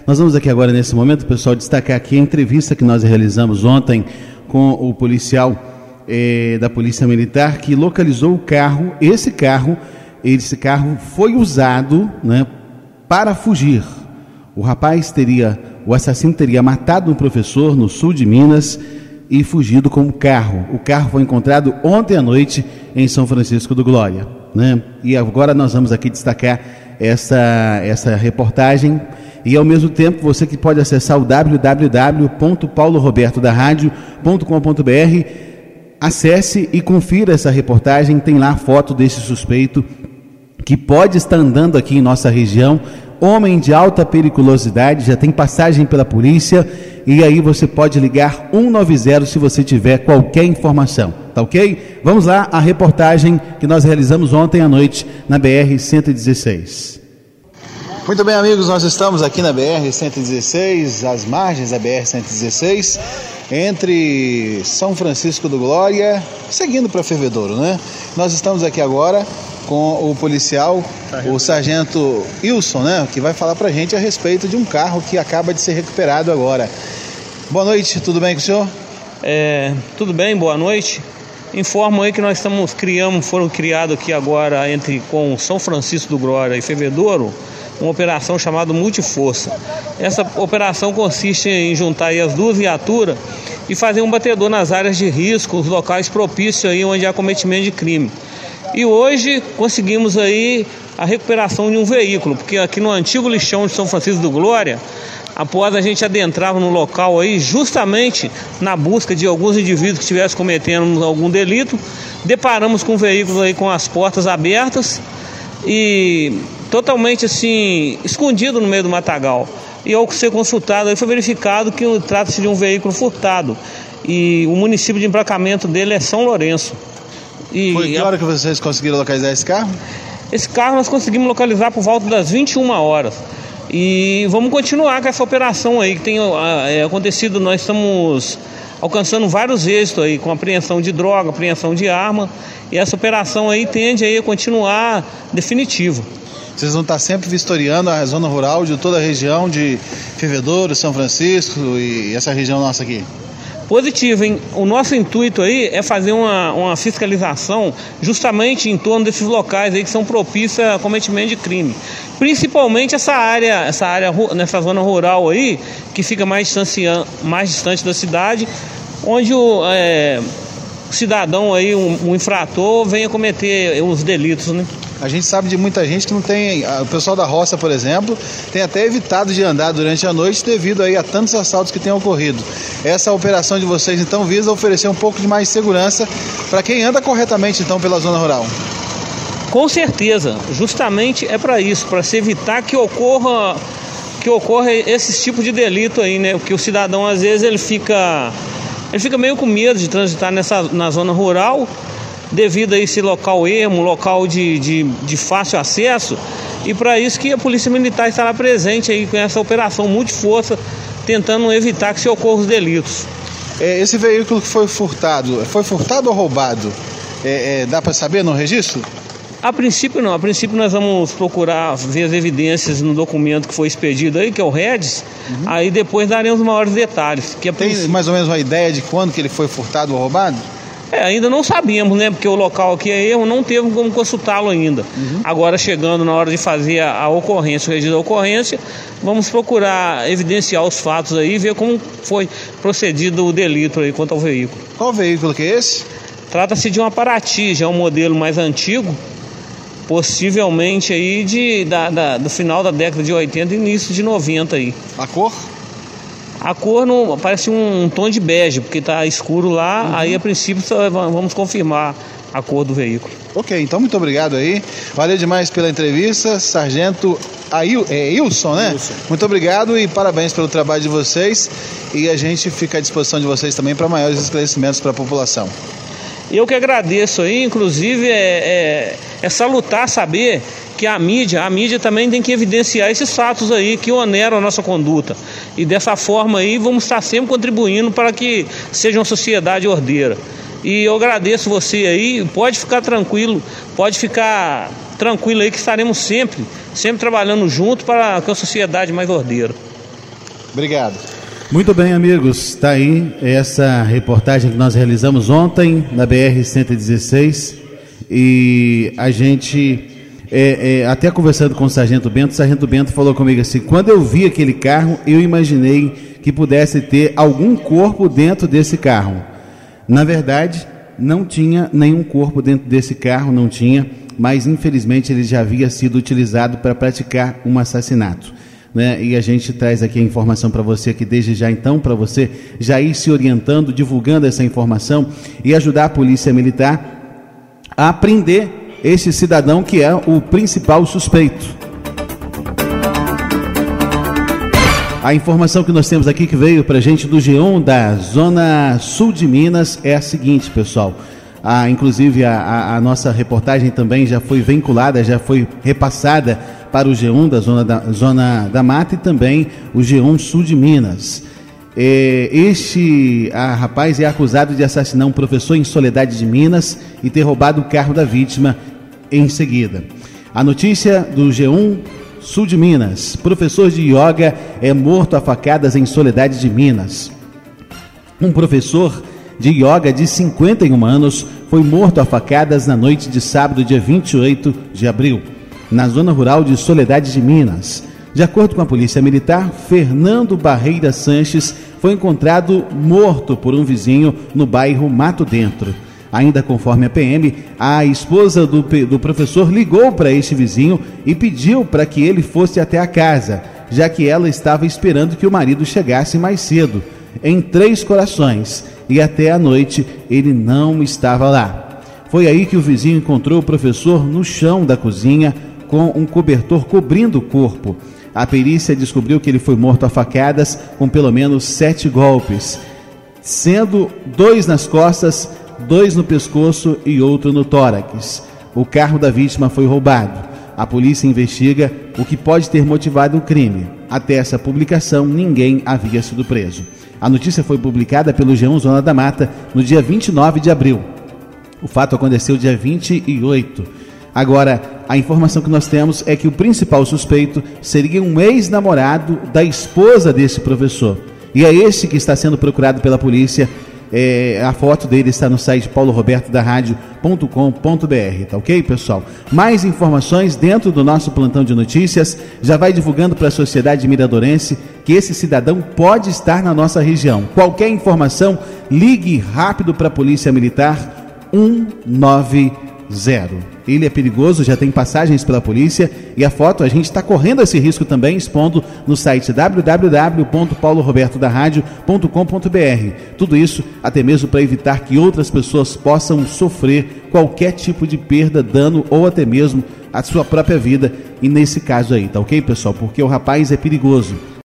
Nós vamos aqui agora, nesse momento, pessoal, destacar aqui a entrevista que nós realizamos ontem com o policial da Polícia Militar, que localizou o carro. Esse carro foi usado, né, para fugir. O assassino teria matado um professor no sul de Minas e fugido com o carro. O carro foi encontrado ontem à noite em São Francisco do Glória, né? E agora nós vamos aqui destacar essa reportagem. E ao mesmo tempo, você que pode acessar o www.paulorobertodaradio.com.br, acesse e confira essa reportagem. Tem lá a foto desse suspeito que pode estar andando aqui em nossa região, homem de alta periculosidade, já tem passagem pela polícia, e aí você pode ligar 190 se você tiver qualquer informação, tá ok? Vamos lá, a reportagem que nós realizamos ontem à noite na BR-116. Muito bem, amigos, nós estamos aqui na BR-116, às margens da BR-116, entre São Francisco do Glória, seguindo para Fervedouro, né? Nós estamos aqui agora com o policial, o sargento Wilson, né? Que vai falar para a gente a respeito de um carro que acaba de ser recuperado agora. Boa noite, tudo bem com o senhor? Tudo bem, boa noite. Informo aí que nós foram criados aqui agora com São Francisco do Glória e Fervedouro, uma operação chamada Multiforça. Essa operação consiste em juntar aí as duas viaturas e fazer um batedor nas áreas de risco, os locais propícios aí onde há cometimento de crime. E hoje conseguimos aí a recuperação de um veículo, porque aqui no antigo lixão de São Francisco do Glória, após a gente adentrar no local aí, justamente na busca de alguns indivíduos que estivessem cometendo algum delito, deparamos com um veículo aí com as portas abertas e totalmente assim, escondido no meio do matagal. E ao ser consultado, aí foi verificado que trata-se de um veículo furtado. E o município de emplacamento dele é São Lourenço. Foi que hora que vocês conseguiram localizar esse carro? Esse carro nós conseguimos localizar por volta das 21 horas. E vamos continuar com essa operação aí que tem acontecido. Nós estamos alcançando vários êxitos aí, com apreensão de droga, apreensão de arma. E essa operação aí tende aí a continuar definitiva. Vocês vão estar sempre vistoriando a zona rural de toda a região de Fervedouro, São Francisco e essa região nossa aqui? Positivo, hein? O nosso intuito aí é fazer uma fiscalização justamente em torno desses locais aí que são propícios a cometimento de crime. Principalmente essa área nessa zona rural aí, que fica mais distante da cidade, onde o cidadão aí, um infrator, venha cometer os delitos, né? A gente sabe de muita gente que não tem, o pessoal da roça, por exemplo, tem até evitado de andar durante a noite devido aí a tantos assaltos que têm ocorrido. Essa operação de vocês, então, visa oferecer um pouco de mais segurança para quem anda corretamente, então, pela zona rural. Com certeza, justamente é para isso, para se evitar que ocorra esses tipos de delito aí, né? Porque o cidadão, às vezes, ele fica meio com medo de transitar na zona rural, devido a esse local ermo, local de fácil acesso, e para isso que a Polícia Militar estará presente aí com essa operação multiforça, tentando evitar que se ocorram os delitos. Esse veículo que foi furtado ou roubado? Dá para saber no registro? A princípio não, a princípio nós vamos procurar ver as evidências no documento que foi expedido aí, que é o REDS, aí depois daremos maiores detalhes. Tem mais ou menos uma ideia de quando que ele foi furtado ou roubado? Ainda não sabemos, né? Porque o local aqui é erro, não teve como consultá-lo ainda. Agora, chegando na hora de fazer a ocorrência, o registro da ocorrência, vamos procurar evidenciar os fatos aí e ver como foi procedido o delito aí quanto ao veículo. Qual veículo que é esse? Trata-se de uma Paraty, já é um modelo mais antigo, possivelmente aí do final da década de 80 e início de 90 aí. A cor? A cor não, parece um tom de bege, porque está escuro lá, aí a princípio vamos confirmar a cor do veículo. Ok, então muito obrigado aí, valeu demais pela entrevista, sargento Wilson, né? Wilson. Muito obrigado e parabéns pelo trabalho de vocês, e a gente fica à disposição de vocês também para maiores esclarecimentos para a população. Eu que agradeço aí, inclusive é salutar saber que a mídia também tem que evidenciar esses fatos aí que oneram a nossa conduta. E dessa forma aí vamos estar sempre contribuindo para que seja uma sociedade ordeira. E eu agradeço você aí, pode ficar tranquilo aí que estaremos sempre trabalhando junto para que a sociedade mais ordeira. Obrigado. Muito bem, amigos, está aí essa reportagem que nós realizamos ontem na BR-116 e a gente, até conversando com o Sargento Bento falou comigo assim, quando eu vi aquele carro, eu imaginei que pudesse ter algum corpo dentro desse carro. Na verdade, não tinha nenhum corpo dentro desse carro, não tinha, mas infelizmente ele já havia sido utilizado para praticar um assassinato. Né? E a gente traz aqui a informação para você aqui desde já, então, para você já ir se orientando, divulgando essa informação e ajudar a Polícia Militar a prender este cidadão que é o principal suspeito. A informação que nós temos aqui que veio para a gente do G1 da Zona Sul de Minas é a seguinte, pessoal. Inclusive a nossa reportagem também já foi vinculada, já foi repassada para o G1 da Zona da Mata e também o G1 Sul de Minas. Este rapaz é acusado de assassinar um professor em Soledade de Minas e ter roubado o carro da vítima em seguida. A notícia do G1 Sul de Minas: professor de yoga é morto a facadas em Soledade de Minas. Um professor de yoga de 51 anos foi morto a facadas na noite de sábado, dia 28 de abril, na zona rural de Soledade de Minas. De acordo com a Polícia Militar, Fernando Barreira Sanches foi encontrado morto por um vizinho no bairro Mato Dentro. Ainda conforme a PM, a esposa do professor ligou para este vizinho e pediu para que ele fosse até a casa, já que ela estava esperando que o marido chegasse mais cedo, em Três Corações, e até a noite ele não estava lá. Foi aí que o vizinho encontrou o professor no chão da cozinha com um cobertor cobrindo o corpo. A perícia descobriu que ele foi morto a facadas com pelo menos 7 golpes, sendo 2 nas costas, 2 no pescoço e outro no tórax. O carro da vítima foi roubado. A polícia investiga o que pode ter motivado o crime. Até essa publicação, ninguém havia sido preso. A notícia foi publicada pelo G1 Zona da Mata no dia 29 de abril. O fato aconteceu dia 28. Agora, a informação que nós temos é que o principal suspeito seria um ex-namorado da esposa desse professor. E é esse que está sendo procurado pela polícia. A foto dele está no site paulo-roberto-da-radio.com.br, tá ok, pessoal? Mais informações dentro do nosso plantão de notícias. Já vai divulgando para a sociedade miradorense que esse cidadão pode estar na nossa região. Qualquer informação, ligue rápido para a Polícia Militar 190. Ele é perigoso, já tem passagens pela polícia e a foto a gente está correndo esse risco também, expondo no site www.paulo-roberto-da-radio.com.br. Tudo isso até mesmo para evitar que outras pessoas possam sofrer qualquer tipo de perda, dano ou até mesmo a sua própria vida. E nesse caso aí, tá ok, pessoal? Porque o rapaz é perigoso.